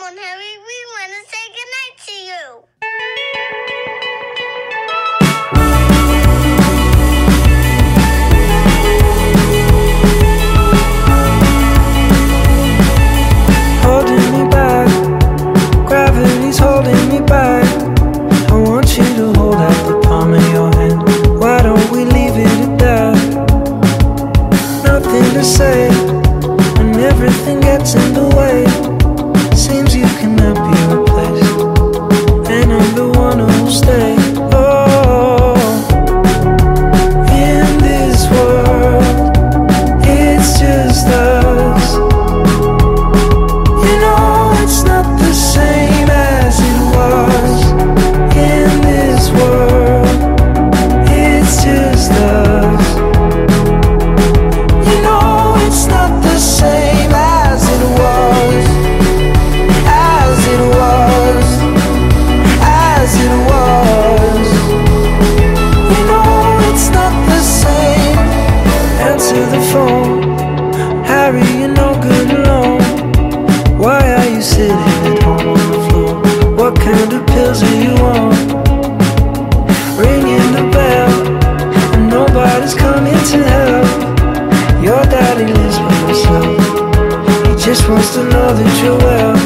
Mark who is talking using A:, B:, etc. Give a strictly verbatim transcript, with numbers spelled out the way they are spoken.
A: phone, Harry. We want to say goodnight to you.
B: Holding me back, gravity's holding me back. I want you to hold out the palm of your hand. Why don't we leave it at that? Nothing to say, and everything gets in the way. Seems you cannot be replaced, and I'm the one who'll stay. Oh, in this world, it's just us. You know it's not the same as it was. In this world, it's just us. You know it's not the same as it was. As it was. As it was. You know it's not the same. Answer the phone, Harry, you're no good alone. Why are you sitting at home on the floor? What kind of pills are you on? Ringing the bell, and nobody's coming to help. Your daddy lives by himself. He just wants to know that you're well.